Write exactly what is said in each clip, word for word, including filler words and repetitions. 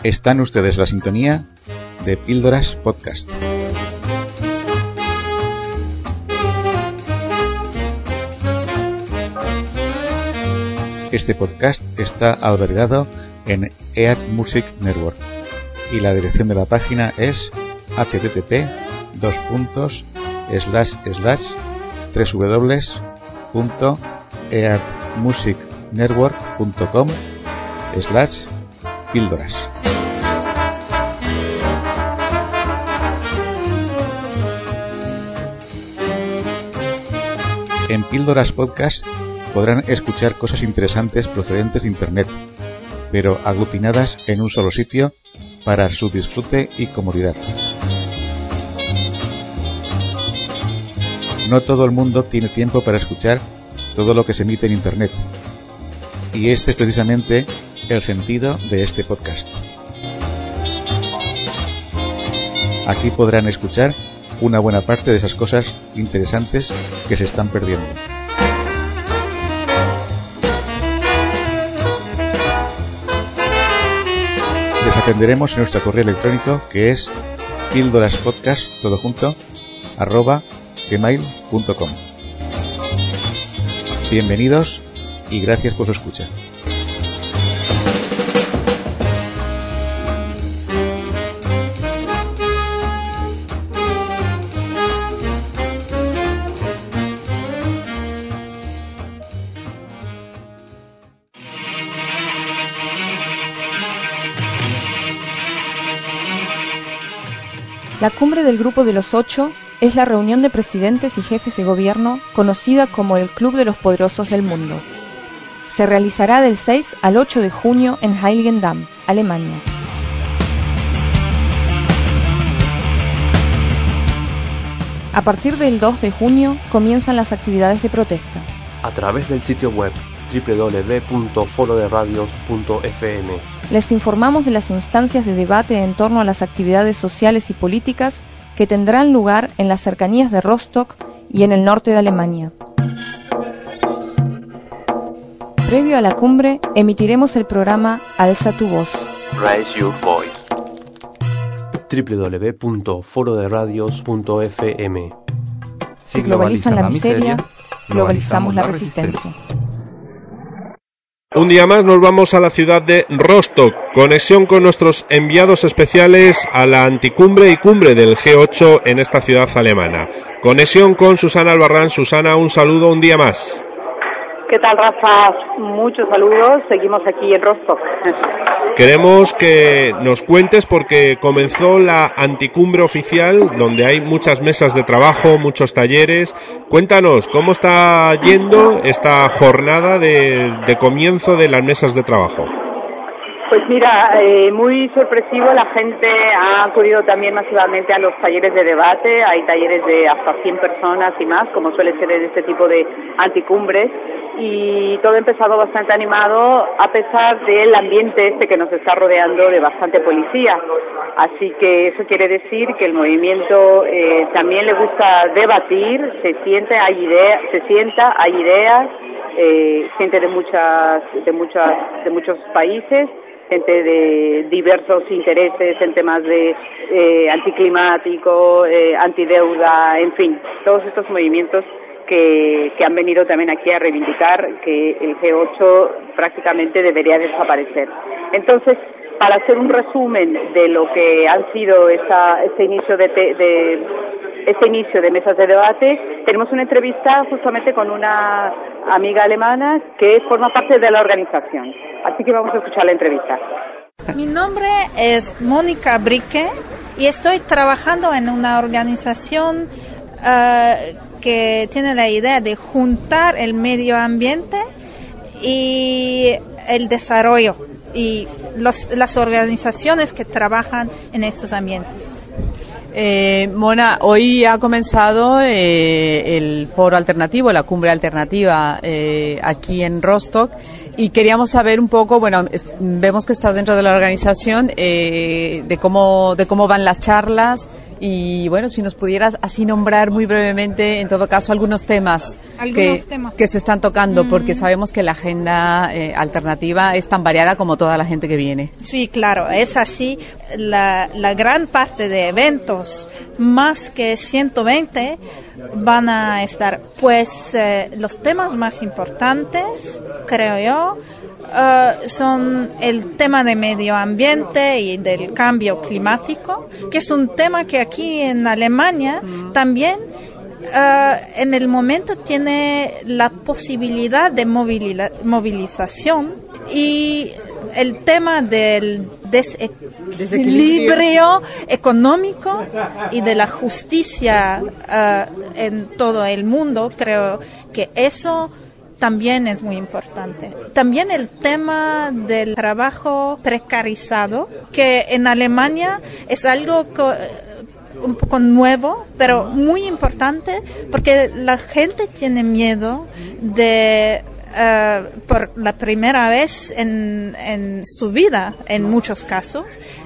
Están ustedes en la sintonía de Píldoras Podcast. Este podcast está albergado en E A T Music Network y la dirección de la página es http dos puntos slash slash www.eatmusicnetwork.com slash píldoras. En Píldoras Podcast podrán escuchar cosas interesantes procedentes de Internet, pero aglutinadas en un solo sitio para su disfrute y comodidad. No todo el mundo tiene tiempo para escuchar todo lo que se emite en Internet, y este es precisamente el sentido de este podcast. Aquí podrán escuchar una buena parte de esas cosas interesantes que se están perdiendo. Les atenderemos en nuestro correo electrónico, que es píldoraspodcast, todo junto, arroba gmail punto com. Bienvenidos y gracias por su escucha. La cumbre del Grupo de los Ocho es la reunión de presidentes y jefes de gobierno conocida como el Club de los Poderosos del Mundo. Se realizará del seis al ocho de junio en Heiligendamm, Alemania. A partir del dos de junio comienzan las actividades de protesta. A través del sitio web doble u doble u doble u punto foro de radios punto f m. Les informamos de las instancias de debate en torno a las actividades sociales y políticas que tendrán lugar en las cercanías de Rostock y en el norte de Alemania. Previo a la cumbre, emitiremos el programa Alza tu voz. Raise your voice. doble u doble u doble u punto foro de radios punto f m. Si globalizan la miseria, globalizamos la resistencia. Un día más nos vamos a la ciudad de Rostock, conexión con nuestros enviados especiales a la anticumbre y cumbre del G ocho en esta ciudad alemana. Conexión con Susana Albarrán. Susana, un saludo un día más. ¿Qué tal, Rafa? Muchos saludos. Seguimos aquí en Rostock. Queremos que nos cuentes, porque comenzó la anticumbre oficial, donde hay muchas mesas de trabajo, muchos talleres. Cuéntanos, ¿cómo está yendo esta jornada de, de comienzo de las mesas de trabajo? Pues mira, eh, muy sorpresivo, la gente ha acudido también masivamente a los talleres de debate. Hay talleres de hasta cien personas y más, como suele ser en este tipo de anticumbres, y todo ha empezado bastante animado, a pesar del ambiente este que nos está rodeando de bastante policía. Así que eso quiere decir que el movimiento eh, también le gusta debatir, se siente, hay ideas, se sienta, hay ideas, eh, gente de muchas, de muchas, de muchos países, gente de diversos intereses en temas de eh, anticlimático, eh, antideuda, en fin, todos estos movimientos que, que han venido también aquí a reivindicar que el G ocho prácticamente debería desaparecer. Entonces, para hacer un resumen de lo que han sido esa, ese inicio de, te, de este inicio de mesas de debate, tenemos una entrevista justamente con una amiga alemana que forma parte de la organización. Así que vamos a escuchar la entrevista. Mi nombre es Mónica Brique y estoy trabajando en una organización uh, que tiene la idea de juntar el medio ambiente y el desarrollo y los, las organizaciones que trabajan en estos ambientes. Eh, Mona, hoy ha comenzado eh, el foro alternativo, la cumbre alternativa eh, aquí en Rostock, y queríamos saber un poco, bueno, es, vemos que estás dentro de la organización, eh, de cómo de cómo van las charlas Y bueno, si nos pudieras así nombrar muy brevemente, en todo caso, algunos temas, algunos que, temas. que se están tocando, Mm. porque sabemos que la agenda eh, alternativa es tan variada como toda la gente que viene. Sí, claro, es así. La, la gran parte de eventos, más que ciento veinte, van a estar, pues, eh, los temas más importantes, creo yo, Uh, son el tema de medio ambiente y del cambio climático, que es un tema que aquí en Alemania mm. también uh, en el momento tiene la posibilidad de moviliza- movilización, y el tema del desequilibrio económico y de la justicia uh, en todo el mundo, creo que eso también es muy importante. También el tema del trabajo precarizado, que en Alemania es algo co- un poco nuevo, pero muy importante, porque la gente tiene miedo de, uh, por la primera vez en, en su vida, en muchos casos,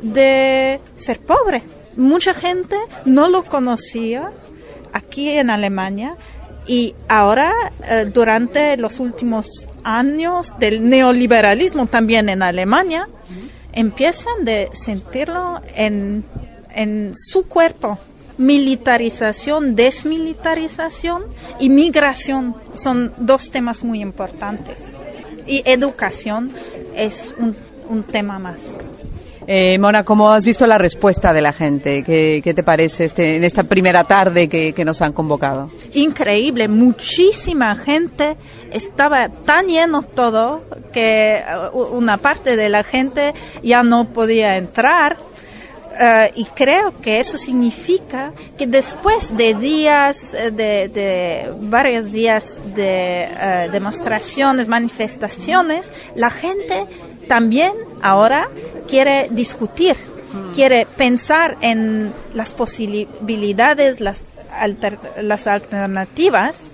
de ser pobre. Mucha gente no lo conocía aquí en Alemania. Y ahora, eh, durante los últimos años del neoliberalismo también en Alemania, empiezan de sentirlo en, en su cuerpo. Militarización, desmilitarización y migración son dos temas muy importantes. Y educación es un, un tema más. Eh, Mona, ¿cómo has visto la respuesta de la gente? ¿Qué, qué te parece este, en esta primera tarde que, que nos han convocado? Increíble, muchísima gente, estaba tan lleno todo que una parte de la gente ya no podía entrar. Uh, y creo que eso significa que después de días, de, de varios días de uh, demostraciones, manifestaciones, la gente también ahora quiere discutir, mm. quiere pensar en las posibilidades, las, alter, las alternativas,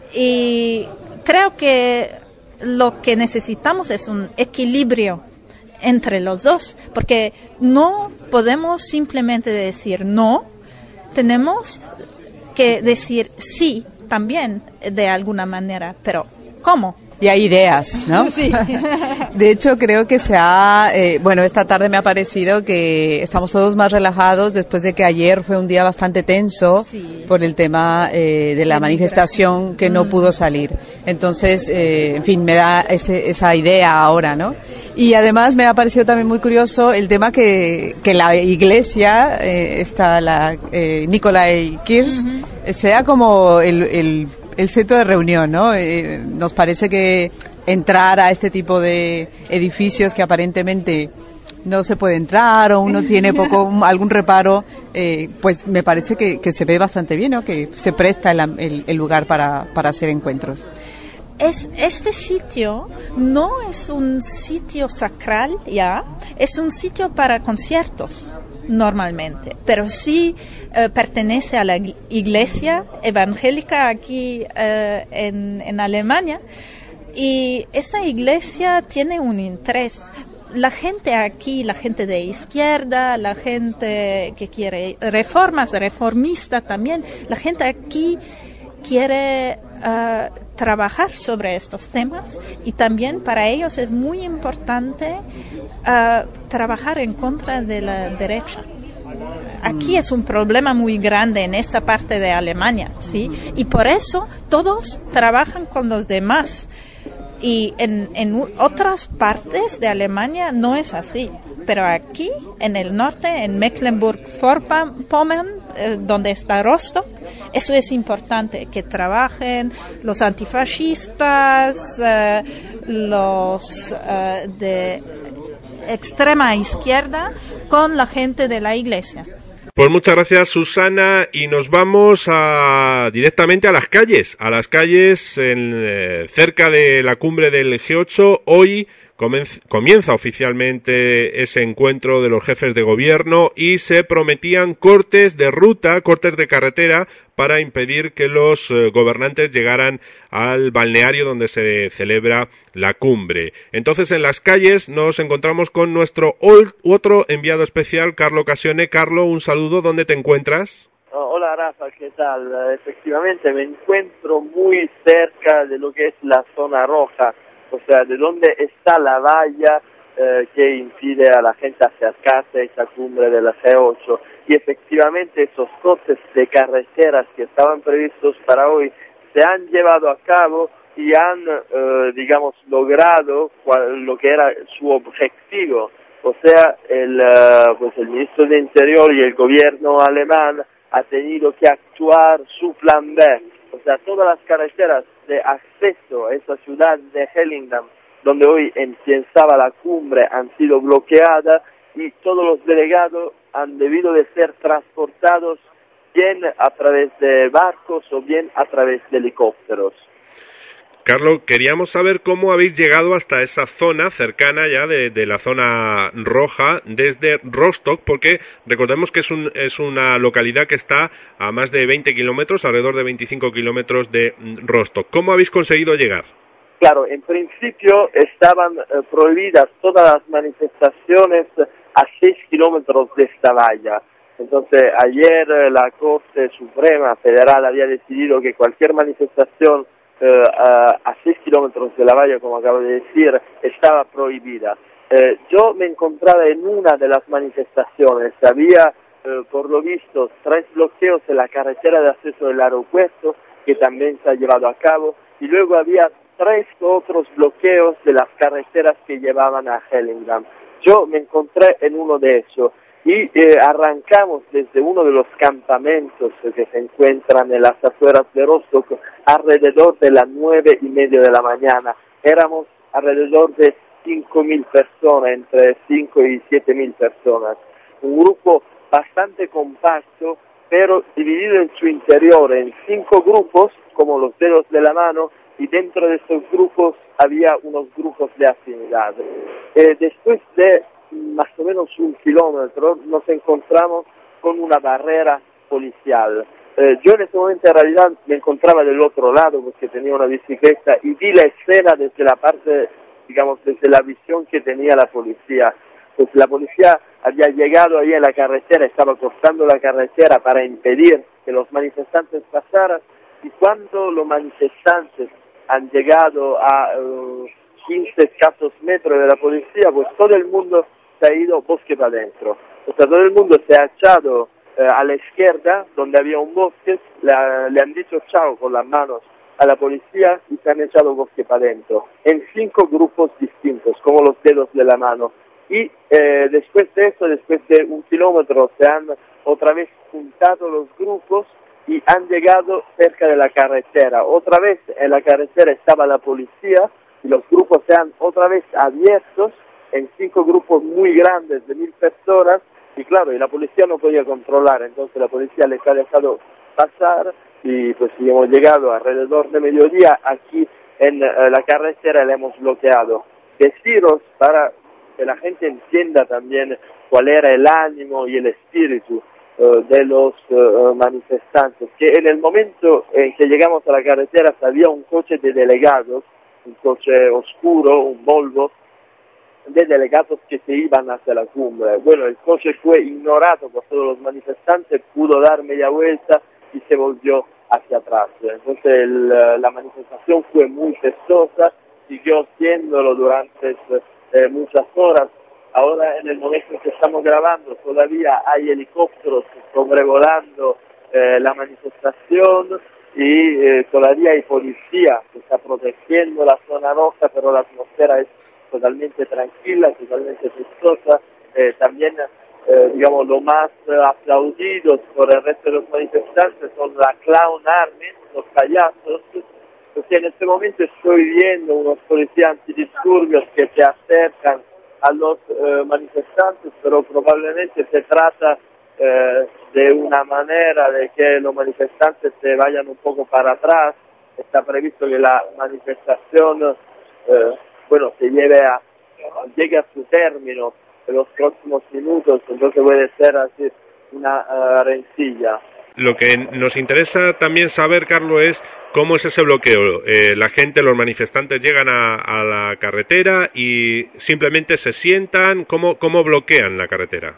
y creo que lo que necesitamos es un equilibrio entre los dos, porque no podemos simplemente decir no, tenemos que decir sí también de alguna manera, pero ¿cómo? Y hay ideas, ¿no? Sí. De hecho, creo que se ha... Eh, bueno, esta tarde me ha parecido que estamos todos más relajados después de que ayer fue un día bastante tenso sí. por el tema eh, de la manifestación que no mm. pudo salir. Entonces, eh, en fin, me da ese, esa idea ahora, ¿no? Y además me ha parecido también muy curioso el tema que, que la iglesia, eh, esta, la eh, Nikolai Kirch, uh-huh. sea como el... el el centro de reunión, ¿no? Eh, nos parece que entrar a este tipo de edificios que aparentemente no se puede entrar o uno tiene poco algún reparo, eh, pues me parece que, que se ve bastante bien, ¿no? Que se presta el, el, el lugar para, para hacer encuentros. Es, este sitio no es un sitio sacral, ya, es un sitio para conciertos. Normalmente, pero sí eh, pertenece a la iglesia evangélica aquí eh, en, en Alemania, y esta iglesia tiene un interés. La gente aquí, la gente de izquierda, la gente que quiere reformas, reformista también, la gente aquí quiere uh, trabajar sobre estos temas, y también para ellos es muy importante uh, trabajar en contra de la derecha. Aquí es un problema muy grande en esta parte de Alemania, ¿sí? Y por eso todos trabajan con los demás. Y en, en otras partes de Alemania no es así. Pero aquí, en el norte, en Mecklenburg-Vorpommern, eh, donde está Rostock, eso es importante, que trabajen los antifascistas, eh, los eh, de extrema izquierda, con la gente de la iglesia. Pues muchas gracias, Susana, y nos vamos a, directamente a las calles, a las calles en, eh, cerca de la cumbre del G ocho, hoy comienza oficialmente ese encuentro de los jefes de gobierno y se prometían cortes de ruta, cortes de carretera para impedir que los eh, gobernantes llegaran al balneario donde se celebra la cumbre. Entonces en las calles nos encontramos con nuestro otro enviado especial, Carlo Casione. Carlo, un saludo, ¿dónde te encuentras? Hola Rafa, ¿qué tal? Efectivamente me encuentro muy cerca de lo que es la zona roja, o sea, de donde está la valla eh, que impide a la gente acercarse a esa cumbre de la G ocho. Y efectivamente esos cortes de carreteras que estaban previstos para hoy se han llevado a cabo y han, eh, digamos, logrado cual, lo que era su objetivo. O sea, el, uh, pues el ministro de Interior y el gobierno alemán ha tenido que actuar su plan B. O sea, todas las carreteras de acceso a esa ciudad de Hellingdam, donde hoy empiezaba la cumbre, han sido bloqueadas y todos los delegados han debido de ser transportados bien a través de barcos o bien a través de helicópteros. Carlos, queríamos saber cómo habéis llegado hasta esa zona cercana ya de, de la zona roja desde Rostock, porque recordemos que es, un, es una localidad que está a más de veinte kilómetros, alrededor de veinticinco kilómetros de Rostock. ¿Cómo habéis conseguido llegar? Claro, en principio estaban eh, prohibidas todas las manifestaciones a seis kilómetros de esta valla. Entonces, ayer eh, la Corte Suprema Federal había decidido que cualquier manifestación eh, a, a seis kilómetros de la valla, como acabo de decir, estaba prohibida. Eh, yo me encontraba en una de las manifestaciones. Había, eh, por lo visto, tres bloqueos en la carretera de acceso del aeropuerto, que también se ha llevado a cabo, y luego había tres otros bloqueos de las carreteras que llevaban a Hellingdam. Yo me encontré en uno de esos y eh, arrancamos desde uno de los campamentos que se encuentran en las afueras de Rostock alrededor de las nueve y media de la mañana. Éramos alrededor de cinco mil personas, entre cinco y siete mil personas. Un grupo bastante compacto, pero dividido en su interior en cinco grupos, como los dedos de la mano, y dentro de estos grupos había unos grupos de afinidad. Eh, después de más o menos un kilómetro nos encontramos con una barrera policial. Eh, yo en ese momento en realidad me encontraba del otro lado porque tenía una bicicleta y vi la escena desde la parte, digamos, desde la visión que tenía la policía. Pues la policía había llegado ahí en la carretera, estaba cortando la carretera para impedir que los manifestantes pasaran, y cuando los manifestantes han llegado a uh, quince escasos metros de la policía, pues todo el mundo se ha ido bosque para adentro. O sea, todo el mundo se ha echado uh, a la izquierda, donde había un bosque, le, le han dicho chao con las manos a la policía y se han echado bosque para adentro, en cinco grupos distintos, como los dedos de la mano. Y eh, después de eso, después de un kilómetro, se han otra vez juntado los grupos y han llegado cerca de la carretera. Otra vez en la carretera estaba la policía y los grupos se han otra vez abiertos en cinco grupos muy grandes de mil personas, y claro, y la policía no podía controlar, entonces la policía les ha dejado pasar y pues hemos llegado alrededor de mediodía aquí en uh, la carretera, la hemos bloqueado. Deciros, para que la gente entienda también cuál era el ánimo y el espíritu uh, de los uh, manifestantes, que en el momento en que llegamos a la carretera había un coche de delegados, un coche oscuro, un Volvo, de delegados que se iban hacia la cumbre. Bueno, el coche fue ignorado por todos los manifestantes, pudo dar media vuelta y se volvió hacia atrás. Entonces el, la manifestación fue muy festosa, siguió siéndolo durante eh, muchas horas. Ahora, en el momento en que estamos grabando, todavía hay helicópteros sobrevolando eh, la manifestación y eh, todavía hay policía que está protegiendo la zona roja, pero la atmósfera es totalmente tranquila, totalmente festosa. Eh, también, eh, digamos, lo más eh, aplaudidos por el resto de los manifestantes son la Clown Army, los payasos. Porque en este momento estoy viendo unos policías antidisturbios que se acercan a los eh, manifestantes, pero probablemente se trata eh, de una manera de que los manifestantes se vayan un poco para atrás. Está previsto que la manifestación eh, bueno, se lleve a, llegue a su término en los próximos minutos, entonces puede ser así una uh, rencilla. Lo que nos interesa también saber, Carlos, es cómo es ese bloqueo. Eh, la gente, los manifestantes llegan a, a la carretera y simplemente se sientan. ¿Cómo, cómo bloquean la carretera?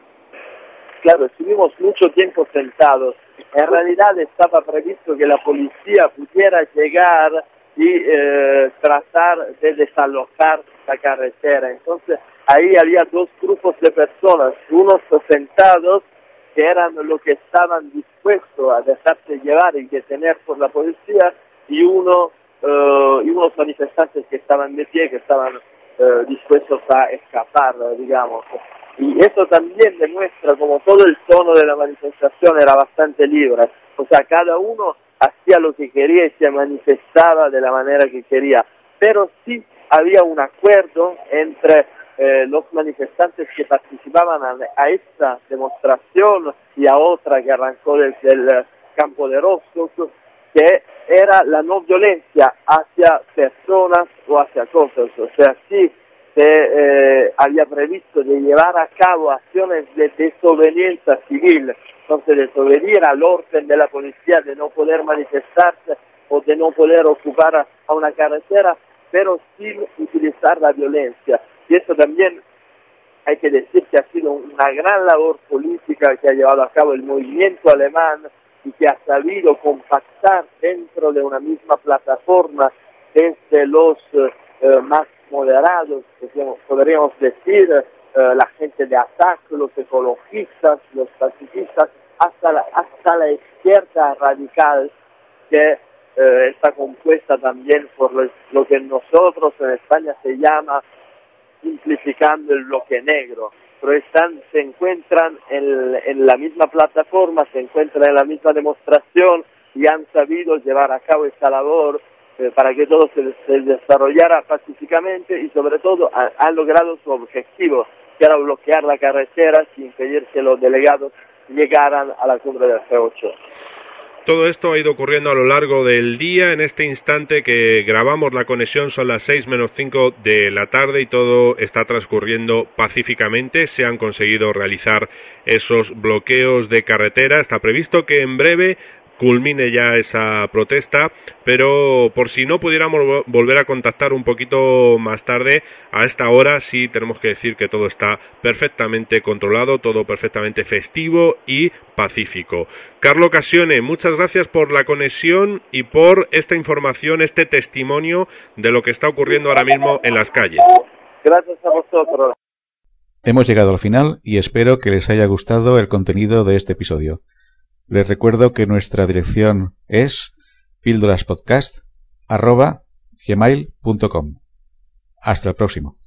Claro, estuvimos mucho tiempo sentados. En realidad estaba previsto que la policía pudiera llegar y eh, tratar de desalojar la carretera. Entonces ahí había dos grupos de personas, unos sentados que eran los que estaban dispuestos a dejarse llevar y detener por la policía, y uno uh, y unos manifestantes que estaban de pie, que estaban uh, dispuestos a escapar, digamos. Y eso también demuestra como todo el tono de la manifestación era bastante libre, o sea, cada uno hacía lo que quería y se manifestaba de la manera que quería, pero sí había un acuerdo entre Eh, los manifestantes que participaban a, a esta demostración y a otra que arrancó desde el Campo de Rostos, que era la no violencia hacia personas o hacia cosas. O sea, sí se eh, había previsto de llevar a cabo acciones de desobediencia civil, entonces desobedecer al orden de la policía de no poder manifestarse o de no poder ocupar a, a una carretera, pero sin utilizar la violencia. Y eso también hay que decir que ha sido una gran labor política que ha llevado a cabo el movimiento alemán y que ha sabido compactar dentro de una misma plataforma desde los eh, más moderados, podríamos decir, eh, la gente de ataque, los ecologistas, los pacifistas, hasta la, hasta la izquierda radical, que eh, está compuesta también por lo, lo que nosotros en España se llama, simplificando, el bloque negro, pero están, se encuentran en, en la misma plataforma, se encuentran en la misma demostración y han sabido llevar a cabo esta labor eh, para que todo se, se desarrollara pacíficamente y sobre todo ha, han logrado su objetivo, que era bloquear la carretera sin impedir que los delegados llegaran a la cumbre del G ocho. Todo esto ha ido ocurriendo a lo largo del día. En este instante que grabamos la conexión son las seis menos cinco de la tarde y todo está transcurriendo pacíficamente. Se han conseguido realizar esos bloqueos de carretera. Está previsto que en breve culmine ya esa protesta, pero por si no pudiéramos volver a contactar un poquito más tarde, a esta hora sí tenemos que decir que todo está perfectamente controlado, todo perfectamente festivo y pacífico. Carlo Occasione, muchas gracias por la conexión y por esta información, este testimonio de lo que está ocurriendo ahora mismo en las calles. Gracias a vosotros. Hemos llegado al final y espero que les haya gustado el contenido de este episodio. Les recuerdo que nuestra dirección es píldoraspodcast arroba gmail punto com. Hasta el próximo.